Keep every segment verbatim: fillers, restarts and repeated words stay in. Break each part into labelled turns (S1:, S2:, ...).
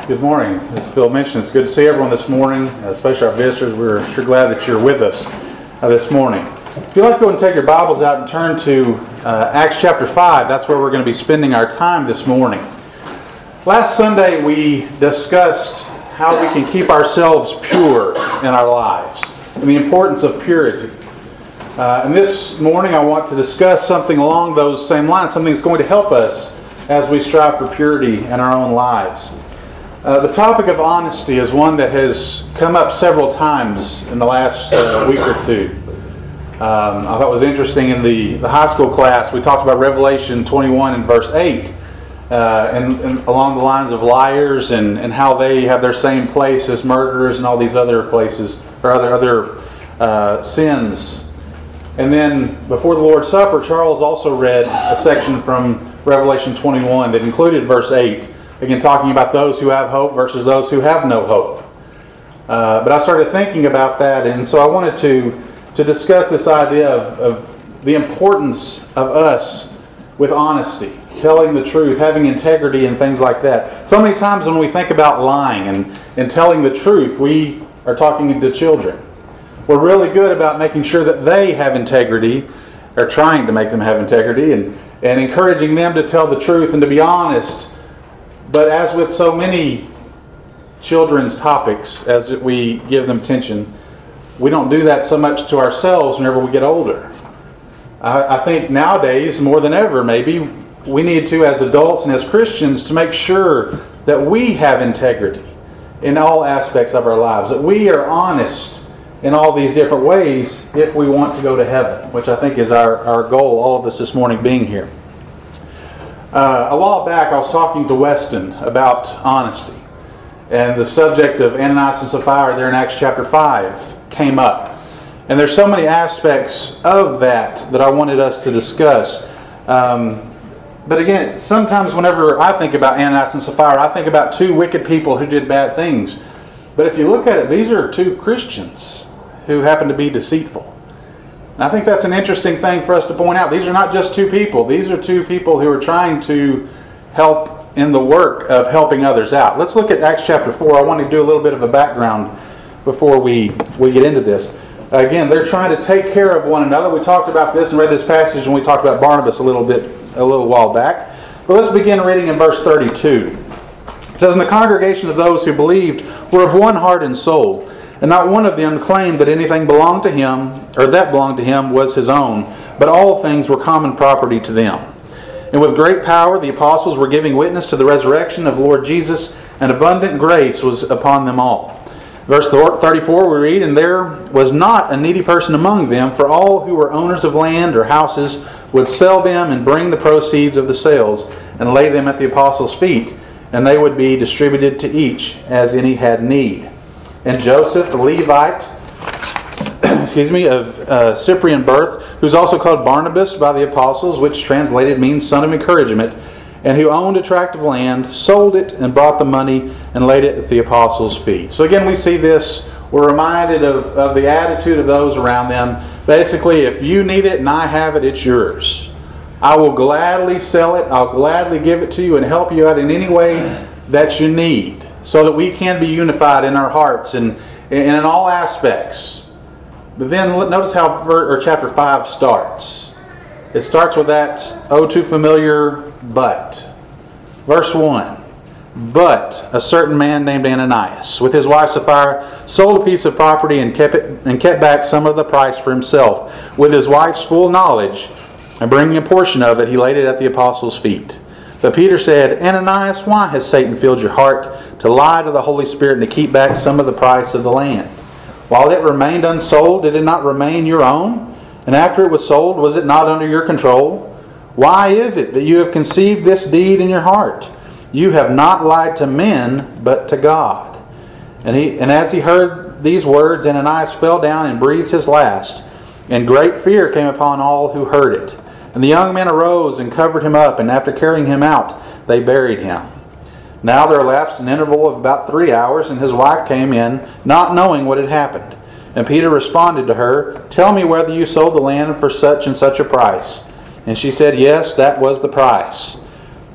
S1: Good morning. As Phil mentioned, it's good to see everyone this morning, especially our visitors. We're sure glad that you're with us uh, this morning. If you'd like to go and take your Bibles out and turn to uh, Acts chapter five, that's where we're going to be spending our time this morning. Last Sunday we discussed how we can keep ourselves pure in our lives and the importance of purity. Uh, and this morning I want to discuss something along those same lines, something that's going to help us as we strive for purity in our own lives. Uh, the topic of honesty is one that has come up several times in the last uh, week or two. Um, I thought it was interesting in the, the high school class, we talked about Revelation twenty-one and verse eight, uh, and, and along the lines of liars and, and how they have their same place as murderers and all these other places, or other, other uh, sins. And then before the Lord's Supper, Charles also read a section from Revelation twenty-one that included verse eight. Again, talking about those who have hope versus those who have no hope. Uh, but I started thinking about that, and so I wanted to, to discuss this idea of, of the importance of us with honesty, telling the truth, having integrity, and things like that. So many times when we think about lying and, and telling the truth, we are talking to children. We're really good about making sure that they have integrity, or trying to make them have integrity, and, and encouraging them to tell the truth and to be honest. But as with so many children's topics, as we give them attention, we don't do that so much to ourselves whenever we get older. I, I think nowadays, more than ever maybe, we need to, as adults and as Christians, to make sure that we have integrity in all aspects of our lives, that we are honest in all these different ways if we want to go to heaven, which I think is our, our goal, all of us this morning being here. Uh, a while back, I was talking to Weston about honesty, and the subject of Ananias and Sapphira there in Acts chapter five came up. And there's so many aspects of that that I wanted us to discuss. Um, but again, sometimes whenever I think about Ananias and Sapphira, I think about two wicked people who did bad things. But if you look at it, these are two Christians who happen to be deceitful. And I think that's an interesting thing for us to point out. These are not just two people. These are two people who are trying to help in the work of helping others out. Let's look at Acts chapter four. I want to do a little bit of a background before we, we get into this. Again, they're trying to take care of one another. We talked about this and read this passage when we talked about Barnabas a little bit, a little while back. But let's begin reading in verse thirty-two. It says, "And the congregation of those who believed were of one heart and soul. And not one of them claimed that anything belonged to him, or that belonged to him was his own, but all things were common property to them. And with great power the apostles were giving witness to the resurrection of the Lord Jesus, and abundant grace was upon them all." Verse thirty-four we read, "And there was not a needy person among them, for all who were owners of land or houses would sell them and bring the proceeds of the sales, and lay them at the apostles' feet, and they would be distributed to each as any had need. And Joseph, the Levite, excuse me, of uh, Cyprian birth, who's also called Barnabas by the apostles, which translated means son of encouragement, and who owned a tract of land, sold it, and brought the money, and laid it at the apostles' feet." So again, we see this. We're reminded of, of the attitude of those around them. Basically, if you need it and I have it, it's yours. I will gladly sell it. I'll gladly give it to you and help you out in any way that you need, so that we can be unified in our hearts and, and in all aspects. But then notice how or chapter five starts. It starts with that oh too familiar but. Verse one. "But a certain man named Ananias, with his wife Sapphira, sold a piece of property and kept it and kept back some of the price for himself, with his wife's full knowledge, and bringing a portion of it, he laid it at the apostles' feet. But Peter said, 'Ananias, why has Satan filled your heart to lie to the Holy Spirit and to keep back some of the price of the land? While it remained unsold, did it not remain your own? And after it was sold, was it not under your control? Why is it that you have conceived this deed in your heart? You have not lied to men, but to God.' And he, and as he heard these words, Ananias fell down and breathed his last, and great fear came upon all who heard it. And the young men arose and covered him up, and after carrying him out, they buried him. Now there elapsed an interval of about three hours, and his wife came in, not knowing what had happened. And Peter responded to her, 'Tell me whether you sold the land for such and such a price.' And she said, 'Yes, that was the price.'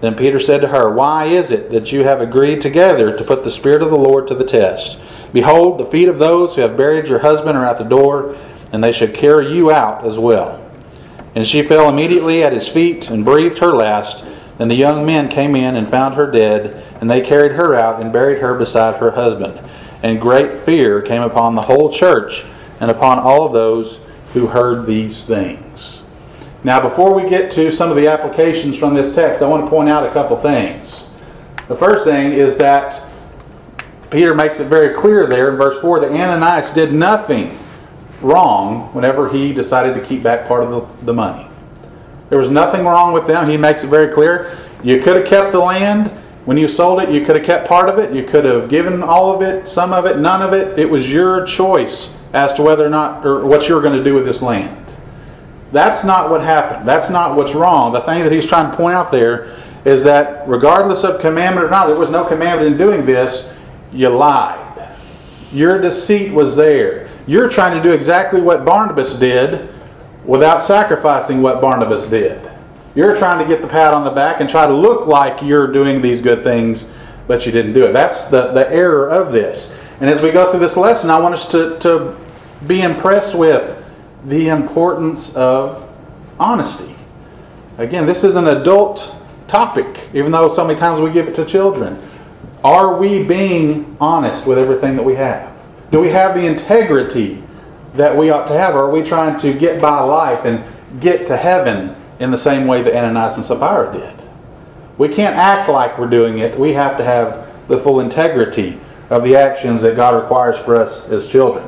S1: Then Peter said to her, "Why is it that you have agreed together to put the Spirit of the Lord to the test? Behold, the feet of those who have buried your husband are at the door, and they should carry you out as well." And she fell immediately at his feet and breathed her last. Then the young men came in and found her dead, and they carried her out and buried her beside her husband. And great fear came upon the whole church and upon all of those who heard these things. Now, before we get to some of the applications from this text, I want to point out a couple things. The first thing is that Peter makes it very clear there in verse four that Ananias did nothing wrong whenever he decided to keep back part of the, the money. There was nothing wrong with them. He makes it very clear. You could have kept the land. When you sold it, you could have kept part of it. You could have given all of it, some of it, none of it. It was your choice as to whether or not, or what you were going to do with this land. That's not what happened. That's not what's wrong. The thing that he's trying to point out there is that regardless of commandment or not, there was no commandment in doing this. You lied. Your deceit was there. You're trying to do exactly what Barnabas did without sacrificing what Barnabas did. You're trying to get the pat on the back and try to look like you're doing these good things, but you didn't do it. That's the, the error of this. And as we go through this lesson, I want us to, to be impressed with the importance of honesty. Again, this is an adult topic, even though so many times we give it to children. Are we being honest with everything that we have? Do we have the integrity that we ought to have? Or are we trying to get by life and get to heaven in the same way that Ananias and Sapphira did? We can't act like we're doing it. We have to have the full integrity of the actions that God requires for us as children.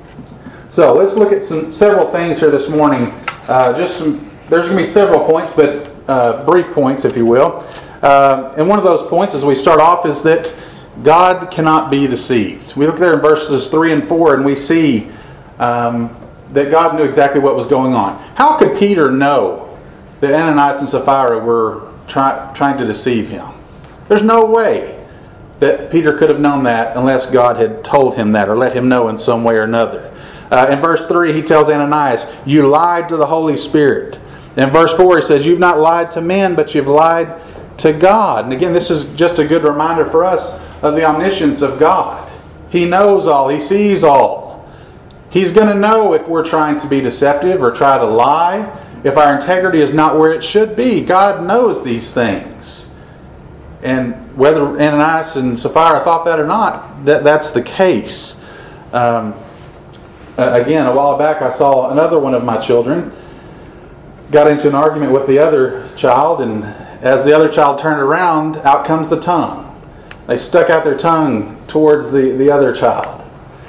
S1: So let's look at some several things here this morning. Uh, just some. There's going to be several points, but uh, brief points, if you will. Uh, and one of those points, as we start off, is that God cannot be deceived. We look there in verses three and four, and we see um, that God knew exactly what was going on. How could Peter know that Ananias and Sapphira were try, trying to deceive him? There's no way that Peter could have known that unless God had told him that or let him know in some way or another. Uh, in verse three, he tells Ananias, "You lied to the Holy Spirit." In verse four, he says, "You've not lied to men, but you've lied to God." And again, this is just a good reminder for us of the omniscience of God. He knows all. He sees all. He's going to know if we're trying to be deceptive or try to lie, if our integrity is not where it should be. God knows these things. And whether Ananias and Sapphira thought that or not, that, that's the case. Um, again, a while back I saw another one of my children got into an argument with the other child, and as the other child turned around, out comes the tongue. They stuck out their tongue towards the, the other child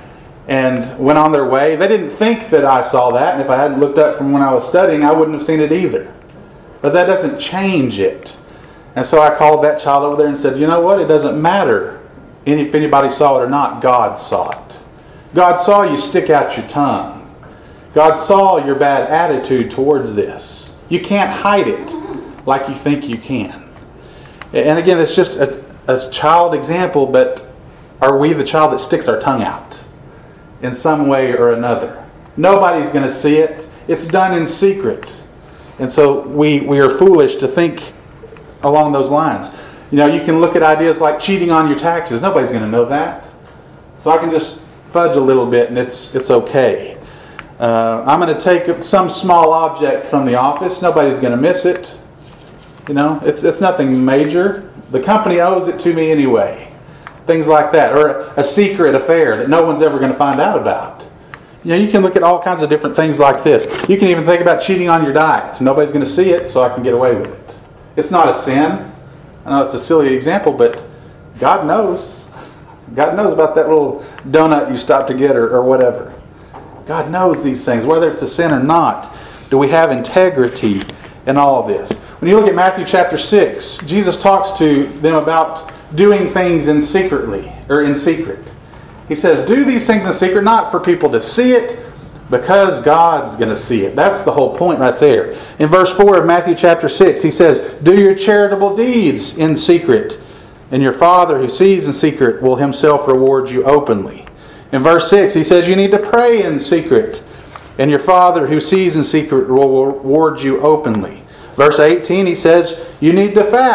S1: and went on their way. They didn't think that I saw that, and if I hadn't looked up from when I was studying, I wouldn't have seen it either. But that doesn't change it. And so I called that child over there and said, "You know what? It doesn't matter if anybody saw it or not. God saw it. God saw you stick out your tongue. God saw your bad attitude towards this. You can't hide it like you think you can." And again, it's just a, a child example, but are we the child that sticks our tongue out in some way or another? Nobody's going to see it. It's done in secret. And so we, we are foolish to think along those lines. You know, you can look at ideas like cheating on your taxes. Nobody's going to know that. So I can just fudge a little bit and it's it's okay. Uh, I'm going to take some small object from the office. Nobody's going to miss it. You know, it's it's nothing major. The company owes it to me anyway. Things like that. Or a, a secret affair that no one's ever going to find out about. You know, you can look at all kinds of different things like this. You can even think about cheating on your diet. Nobody's going to see it, so I can get away with it. It's not a sin. I know it's a silly example, but God knows. God knows about that little donut you stopped to get or, or whatever. God knows these things, whether it's a sin or not. Do we have integrity in all of this? When you look at Matthew chapter six, Jesus talks to them about doing things in secretly or in secret. He says, do these things in secret, not for people to see it, because God's going to see it. That's the whole point right there. In verse four of Matthew chapter six, he says, do your charitable deeds in secret, and your Father who sees in secret will himself reward you openly. In verse six, he says you need to pray in secret, and your Father who sees in secret will reward you openly. Verse eighteen, he says you need to fast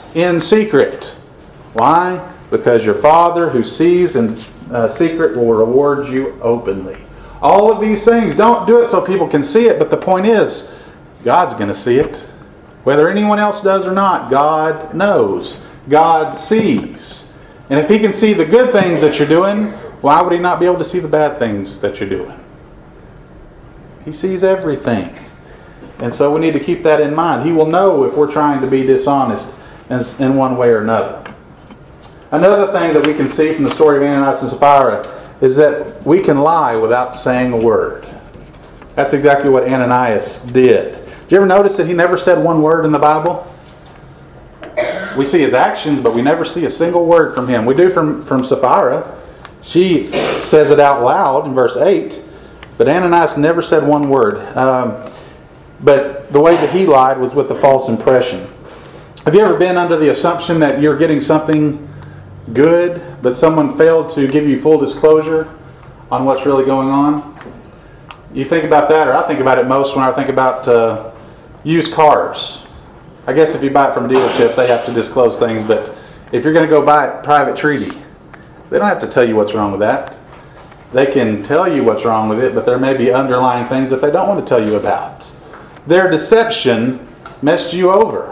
S1: in secret. Why? Because your Father who sees in uh, secret will reward you openly. All of these things, don't do it so people can see it, but the point is, God's going to see it. Whether anyone else does or not, God knows. God sees. And if He can see the good things that you're doing, why would He not be able to see the bad things that you're doing? He sees everything. And so we need to keep that in mind. He will know if we're trying to be dishonest in, in one way or another. Another thing that we can see from the story of Ananias and Sapphira is that we can lie without saying a word. That's exactly what Ananias did. Did you ever notice that he never said one word in the Bible? We see his actions, but we never see a single word from him. We do from, from Sapphira. She says it out loud in verse eight, but Ananias never said one word. Um, but the way that he lied was with a false impression. Have you ever been under the assumption that you're getting something good, but someone failed to give you full disclosure on what's really going on? You think about that, or I think about it most when I think about uh, used cars. I guess if you buy it from a dealership, they have to disclose things, but if you're going to go buy it private treaty, they don't have to tell you what's wrong with that. They can tell you what's wrong with it, but there may be underlying things that they don't want to tell you about. Their deception messed you over.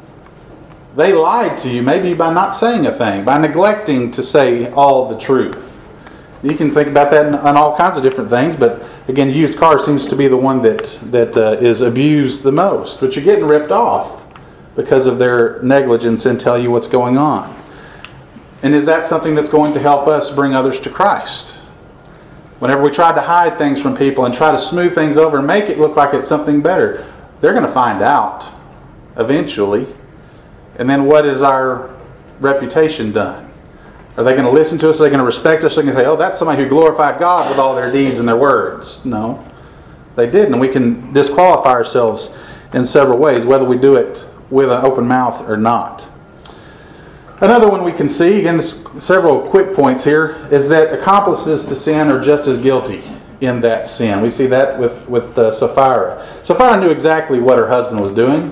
S1: They lied to you maybe by not saying a thing, by neglecting to say all the truth. You can think about that on all kinds of different things, but again, used car seems to be the one that, that uh, is abused the most. But you're getting ripped off because of their negligence and tell you what's going on. And is that something that's going to help us bring others to Christ? Whenever we try to hide things from people and try to smooth things over and make it look like it's something better, they're going to find out eventually. And then what is our reputation done? Are they going to listen to us? Are they going to respect us? Are they going to say, oh, that's somebody who glorified God with all their deeds and their words? No, they didn't. And we can disqualify ourselves in several ways, whether we do it with an open mouth or not. Another one we can see, again, several quick points here, is that accomplices to sin are just as guilty in that sin. We see that with, with uh, Sapphira. Sapphira knew exactly what her husband was doing.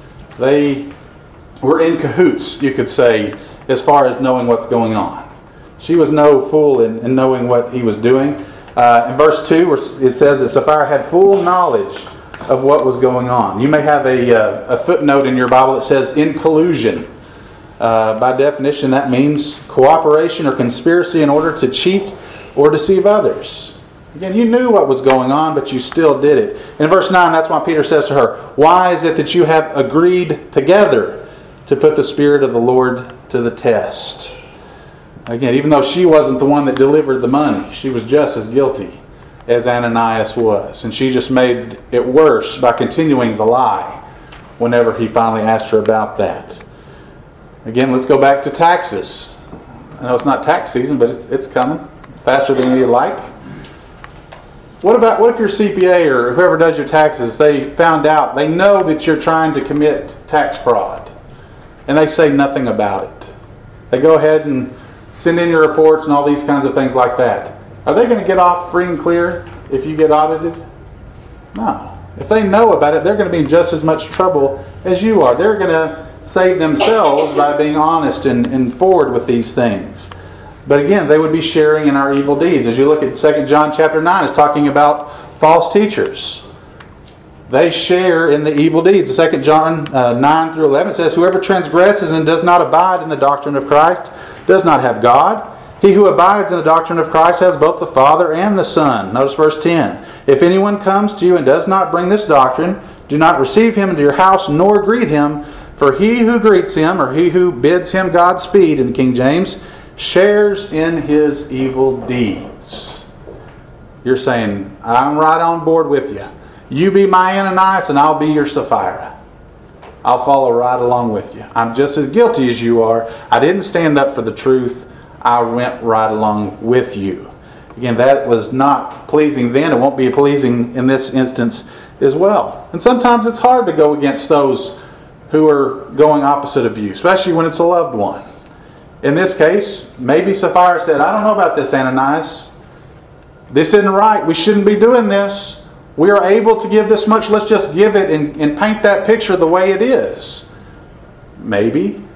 S1: They were in cahoots, you could say, as far as knowing what's going on. She was no fool in, in knowing what he was doing. Uh, in verse two, it says that Sapphira had full knowledge of what was going on. You may have a, uh, a footnote in your Bible that says in collusion. Uh, by definition, that means cooperation or conspiracy in order to cheat or deceive others. Again, you knew what was going on, but you still did it. In verse nine, that's why Peter says to her, why is it that you have agreed together to put the Spirit of the Lord to the test? Again, even though she wasn't the one that delivered the money, she was just as guilty as Ananias was. And she just made it worse by continuing the lie whenever he finally asked her about that. Again, let's go back to taxes. I know it's not tax season, but it's, it's coming faster than you'd like. What about, what if your C P A or whoever does your taxes, they found out, they know that you're trying to commit tax fraud, and they say nothing about it? They go ahead and send in your reports and all these kinds of things like that. Are they going to get off free and clear if you get audited? No. If they know about it, they're going to be in just as much trouble as you are. They're going to save themselves by being honest and, and forward with these things. But again, they would be sharing in our evil deeds. As you look at Second John chapter nine, it's talking about false teachers. They share in the evil deeds. Second John uh, nine through eleven says, whoever transgresses and does not abide in the doctrine of Christ does not have God. He who abides in the doctrine of Christ has both the Father and the Son. Notice verse ten. If anyone comes to you and does not bring this doctrine, do not receive him into your house nor greet him. For he who greets him, or he who bids him Godspeed in King James, shares in his evil deeds. You're saying, I'm right on board with you. You be my Ananias and I'll be your Sapphira. I'll follow right along with you. I'm just as guilty as you are. I didn't stand up for the truth. I went right along with you. Again, that was not pleasing then. It won't be pleasing in this instance as well. And sometimes it's hard to go against those who are going opposite of you, especially when it's a loved one. In this case, maybe Sapphira said, I don't know about this, Ananias. This isn't right. We shouldn't be doing this. We are able to give this much. Let's just give it and, and paint that picture the way it is. Maybe.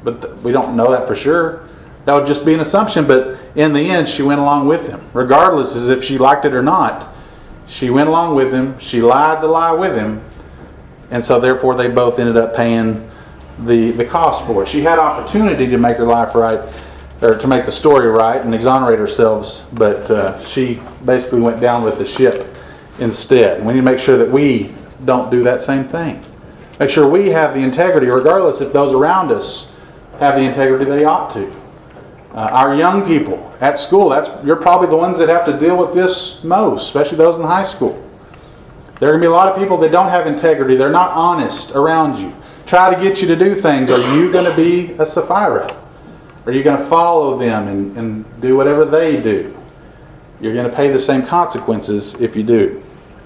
S1: but th- we don't know that for sure. That would just be an assumption, but in the end, she went along with him. Regardless as if she liked it or not, she went along with him. She lied to lie with him. And so therefore, they both ended up paying the, the cost for it. She had opportunity to make her life right, or to make the story right and exonerate ourselves, but uh, she basically went down with the ship instead. We need to make sure that we don't do that same thing. Make sure we have the integrity, regardless if those around us have the integrity they ought to. Uh, our young people at school, that's you're probably the ones that have to deal with this most, especially those in high school. There are going to be a lot of people that don't have integrity. They're not honest around you. Try to get you to do things. Are you going to be a Sapphira? Are you going to follow them and, and do whatever they do? You're going to pay the same consequences if you do.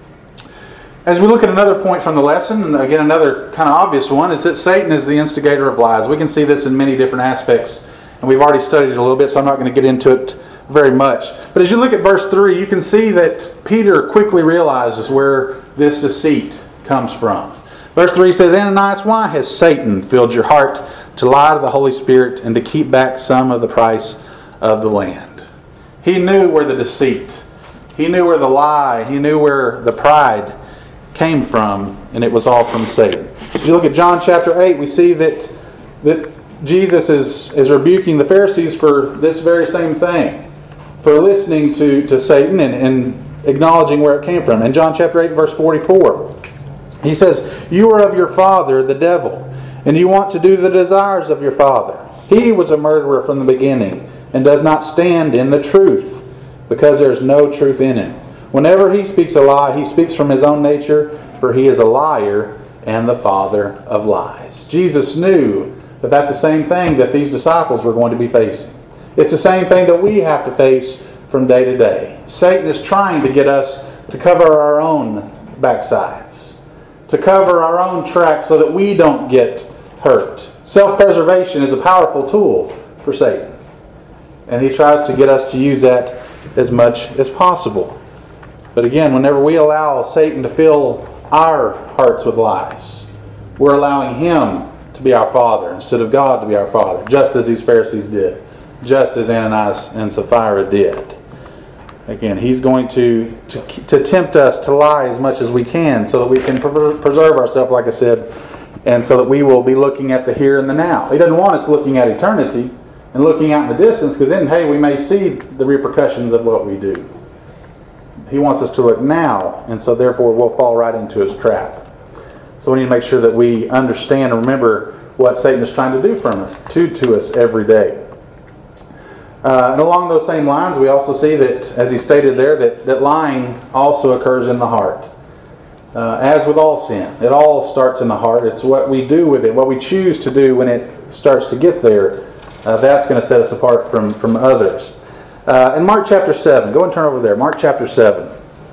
S1: As we look at another point from the lesson, and again another kind of obvious one, is that Satan is the instigator of lies. We can see this in many different aspects, and we've already studied it a little bit, so I'm not going to get into it very much. But as you look at verse three, you can see that Peter quickly realizes where this deceit comes from. Verse three says, Ananias, why has Satan filled your heart to lie to the Holy Spirit and to keep back some of the price of the land? He knew where the deceit, he knew where the lie, he knew where the pride came from, and it was all from Satan. If you look at John chapter eight, we see that, that Jesus is, is rebuking the Pharisees for this very same thing, for listening to, to Satan and, and acknowledging where it came from. In John chapter eight, verse forty-four, he says, you are of your father, the devil, and you want to do the desires of your father. He was a murderer from the beginning and does not stand in the truth, because there is no truth in him. Whenever he speaks a lie, he speaks from his own nature, for he is a liar and the father of lies. Jesus knew that that's the same thing that these disciples were going to be facing. It's the same thing that we have to face from day to day. Satan is trying to get us to cover our own backsides, to cover our own tracks so that we don't get hurt. Self-preservation is a powerful tool for Satan, and he tries to get us to use that as much as possible. But again, whenever we allow Satan to fill our hearts with lies, we're allowing him to be our father instead of God to be our father, just as these Pharisees did, just as Ananias and Sapphira did. Again, he's going to, to, to tempt us to lie as much as we can so that we can preserve ourselves, like I said, and so that we will be looking at the here and the now. He doesn't want us looking at eternity and looking out in the distance, because then, hey, we may see the repercussions of what we do. He wants us to look now, and so therefore we'll fall right into his trap. So we need to make sure that we understand and remember what Satan is trying to do from us, to, to us every day. Uh, and along those same lines, we also see that, as he stated there, that, that lying also occurs in the heart. Uh, as with all sin, it all starts in the heart. It's what we do with it, what we choose to do when it starts to get there. Uh, that's going to set us apart from, from others. Uh, in Mark chapter seven, go and turn over there. Mark chapter seven.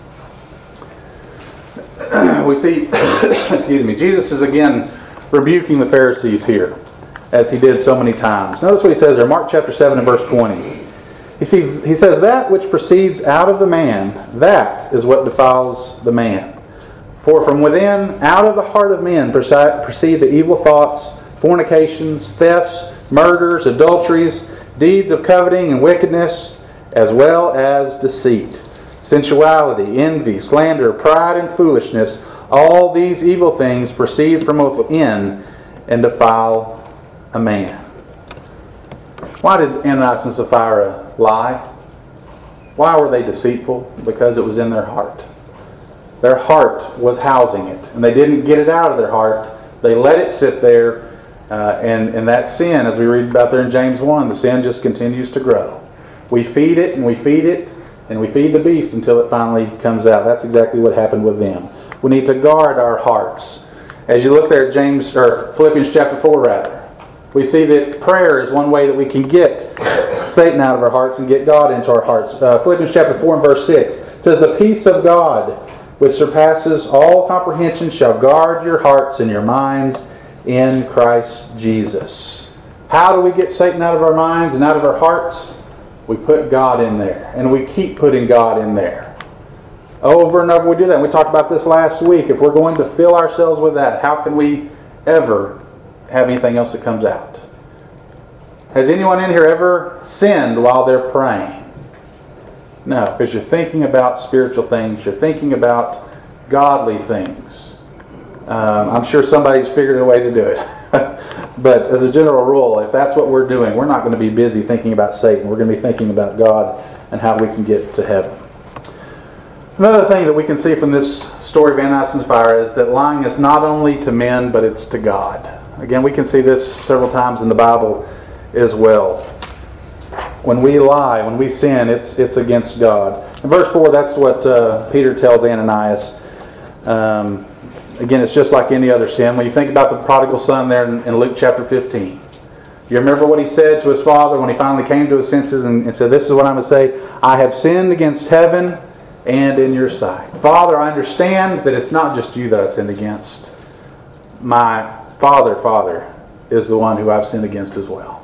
S1: We see, excuse me, Jesus is again rebuking the Pharisees here, as he did so many times. Notice what he says there, Mark chapter seven and verse twenty. He, see, he says, that which proceeds out of the man, that is what defiles the man. For from within, out of the heart of men, proceed the evil thoughts, fornications, thefts, murders, adulteries, deeds of coveting and wickedness, as well as deceit, sensuality, envy, slander, pride, and foolishness. All these evil things proceed from within and defile a man. Why did Ananias and Sapphira lie? Why were they deceitful? Because it was in their heart. Their heart was housing it, and they didn't get it out of their heart. They let it sit there, uh, and, and that sin, as we read about there in James one, the sin just continues to grow. We feed it, and we feed it, and we feed the beast until it finally comes out. That's exactly what happened with them. We need to guard our hearts. As you look there at James or Philippians chapter four, rather, we see that prayer is one way that we can get Satan out of our hearts and get God into our hearts. Uh, Philippians chapter four and verse six says, the peace of God, which surpasses all comprehension, shall guard your hearts and your minds in Christ Jesus. How do we get Satan out of our minds and out of our hearts? We put God in there, and we keep putting God in there. Over and over we do that. We talked about this last week. If we're going to fill ourselves with that, how can we ever have anything else that comes out? Has anyone in here ever sinned while they're praying? No, because you're thinking about spiritual things. You're thinking about godly things. Um, I'm sure somebody's figured a way to do it. But as a general rule, if that's what we're doing, we're not going to be busy thinking about Satan. We're going to be thinking about God and how we can get to heaven. Another thing that we can see from this story of Ananias and Sapphira is that lying is not only to men, but it's to God. Again, we can see this several times in the Bible as well. When we lie, when we sin, it's it's against God. In verse four, that's what uh, Peter tells Ananias. Um, again, it's just like any other sin. When you think about the prodigal son there in, in Luke chapter fifteen, you remember what he said to his father when he finally came to his senses and, and said, "This is what I'm going to say. I have sinned against heaven and in your sight. Father, I understand that it's not just you that I sinned against. My Father, Father, is the one who I've sinned against as well.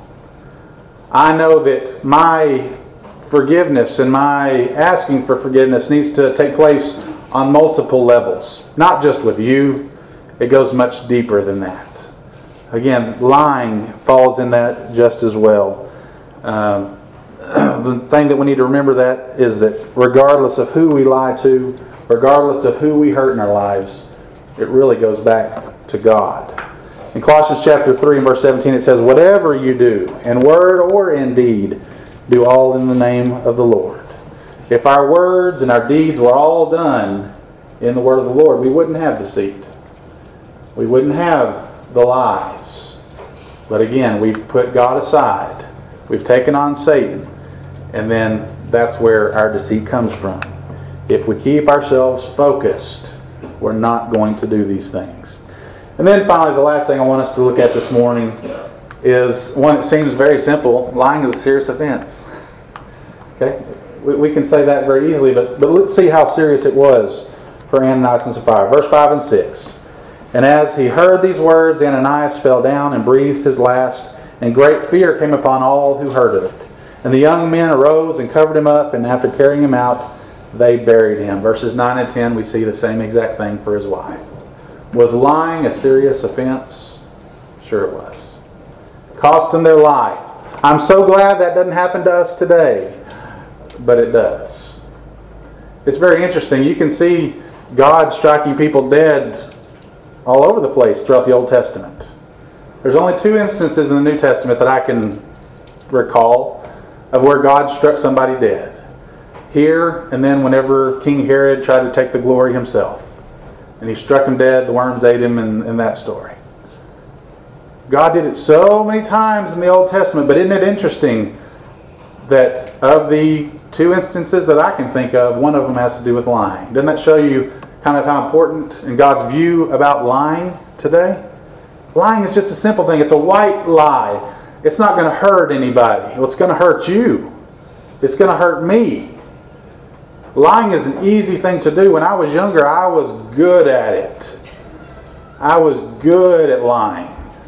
S1: I know that my forgiveness and my asking for forgiveness needs to take place on multiple levels. Not just with you. It goes much deeper than that." Again, lying falls in that just as well. Um, the thing that we need to remember that is that regardless of who we lie to, regardless of who we hurt in our lives, it really goes back to God. In Colossians chapter three and verse seventeen it says, "Whatever you do, in word or in deed, do all in the name of the Lord." If our words and our deeds were all done in the word of the Lord, we wouldn't have deceit. We wouldn't have the lies. But again, we've put God aside. We've taken on Satan. And then that's where our deceit comes from. If we keep ourselves focused, we're not going to do these things. And then finally, the last thing I want us to look at this morning is one that seems very simple. Lying is a serious offense. Okay? We, we can say that very easily, but, but let's see how serious it was for Ananias and Sapphira. Verse five and six. "And as he heard these words, Ananias fell down and breathed his last, and great fear came upon all who heard of it. And the young men arose and covered him up, and after carrying him out, they buried him." Verses nine and ten, we see the same exact thing for his wife. Was lying a serious offense? Sure it was. Cost them their life. I'm so glad that doesn't happen to us today, but it does. It's very interesting. You can see God striking people dead all over the place throughout the Old Testament. There's only two instances in the New Testament that I can recall of where God struck somebody dead. Here, and then whenever King Herod tried to take the glory himself. And he struck him dead, the worms ate him, in, in that story. God did it so many times in the Old Testament, but isn't it interesting that of the two instances that I can think of, one of them has to do with lying? Doesn't that show you kind of how important in God's view about lying today? Lying is just a simple thing. It's a white lie. It's not going to hurt anybody. Well, it's going to hurt you. It's going to hurt me. Lying is an easy thing to do. When I was younger, I was good at it. I was good at lying.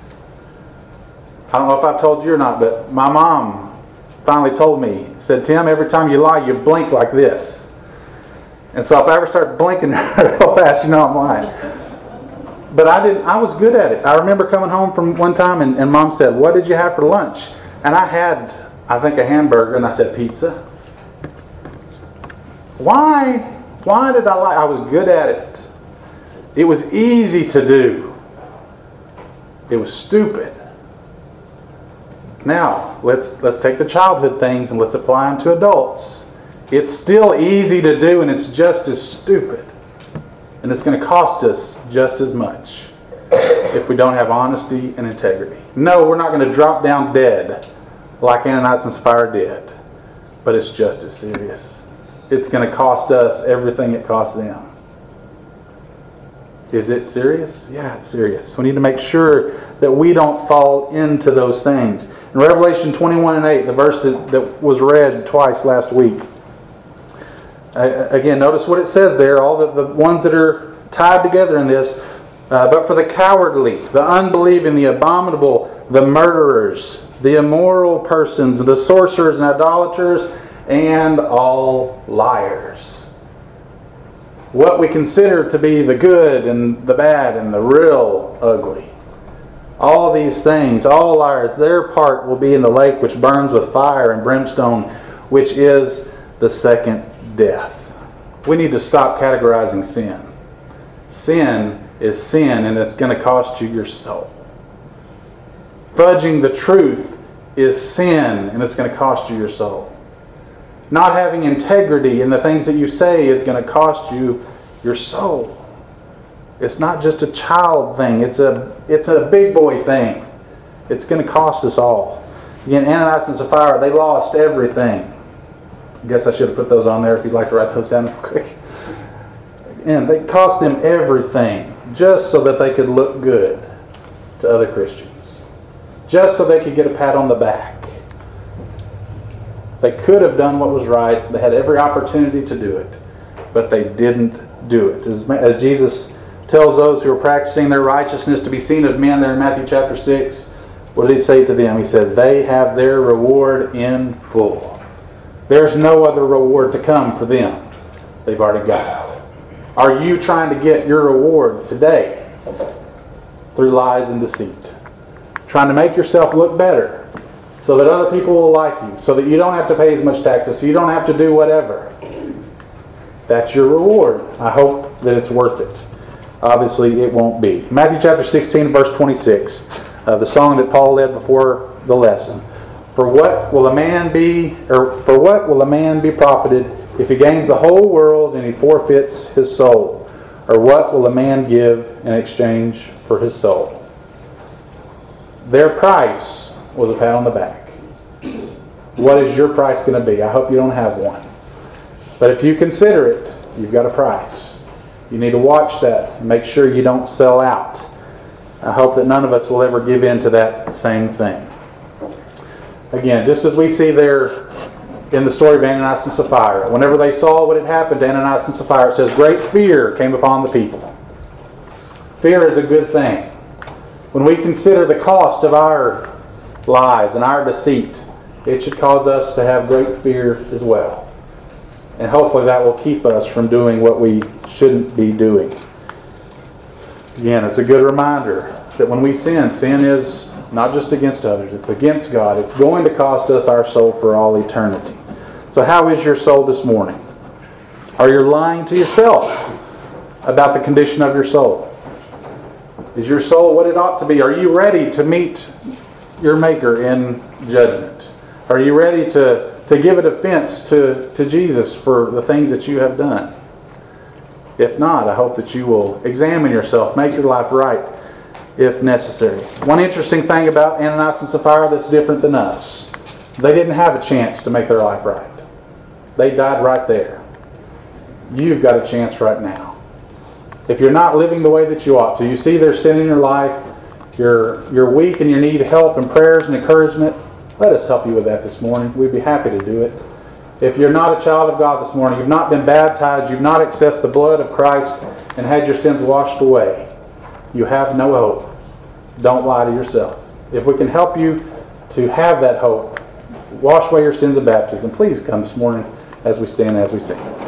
S1: I don't know if I've told you or not, but my mom finally told me, said, "Tim, every time you lie, you blink like this." And so if I ever start blinking real fast, you know I'm lying. But I didn't. I was good at it. I remember coming home from one time and, and Mom said, "What did you have for lunch?" And I had, I think, a hamburger, and I said, "Pizza." Why? Why did I lie? I was good at it. It was easy to do. It was stupid. Now, let's let's take the childhood things and let's apply them to adults. It's still easy to do, and it's just as stupid. And it's going to cost us just as much if we don't have honesty and integrity. No, we're not going to drop down dead like Ananias and Sapphira did. But it's just as serious. It's going to cost us everything it cost them. Is it serious? Yeah, it's serious. We need to make sure that we don't fall into those things. In Revelation twenty-one and eight, the verse that, that was read twice last week, Uh, again, notice what it says there, all the, the ones that are tied together in this. Uh, but for the cowardly, the unbelieving, the abominable, the murderers, the immoral persons, the sorcerers and idolaters, and all liars. What we consider to be the good and the bad and the real ugly. All these things, all ours, their part will be in the lake which burns with fire and brimstone, which is the second death. We need to stop categorizing sin. Sin is sin, and it's going to cost you your soul. Fudging the truth is sin, and it's going to cost you your soul. Not having integrity in the things that you say is going to cost you your soul. It's not just a child thing. It's a it's a big boy thing. It's going to cost us all. Again, Ananias and Sapphira, they lost everything. I guess I should have put those on there if you'd like to write those down real quick. And they cost them everything just so that they could look good to other Christians. Just so they could get a pat on the back. They could have done what was right. They had every opportunity to do it. But they didn't do it. As, as Jesus tells those who are practicing their righteousness to be seen of men there in Matthew chapter six, what did he say to them? He says, they have their reward in full. There's no other reward to come for them. They've already got it. Are you trying to get your reward today through lies and deceit? Trying to make yourself look better so that other people will like you, so that you don't have to pay as much taxes, so you don't have to do whatever. That's your reward. I hope that it's worth it. Obviously, it won't be. Matthew chapter sixteen, verse twenty-six, uh, the song that Paul led before the lesson. For what will a man be, or for what will a man be profited if he gains the whole world and he forfeits his soul? Or what will a man give in exchange for his soul? Their price was a pat on the back. What is your price going to be? I hope you don't have one. But if you consider it, you've got a price. You need to watch that and make sure you don't sell out. I hope that none of us will ever give in to that same thing. Again, just as we see there in the story of Ananias and Sapphira, whenever they saw what had happened to Ananias and Sapphira, it says, great fear came upon the people. Fear is a good thing. When we consider the cost of our lies and our deceit, it should cause us to have great fear as well. And hopefully that will keep us from doing what we shouldn't be doing. Again, it's a good reminder that when we sin, sin is not just against others, it's against God. It's going to cost us our soul for all eternity. So how is your soul this morning? Are you lying to yourself about the condition of your soul? Is your soul what it ought to be? Are you ready to meet your Maker in judgment? Are you ready to, to give a defense to, to Jesus for the things that you have done? If not, I hope that you will examine yourself, make your life right if necessary. One interesting thing about Ananias and Sapphira that's different than us, they didn't have a chance to make their life right. They died right there. You've got a chance right now. If you're not living the way that you ought to, you see there's sin in your life, you're, you're weak and you need help and prayers and encouragement, let us help you with that this morning. We'd be happy to do it. If you're not a child of God this morning, you've not been baptized, you've not accessed the blood of Christ and had your sins washed away, you have no hope. Don't lie to yourself. If we can help you to have that hope, wash away your sins of baptism, please come this morning as we stand, as we sing.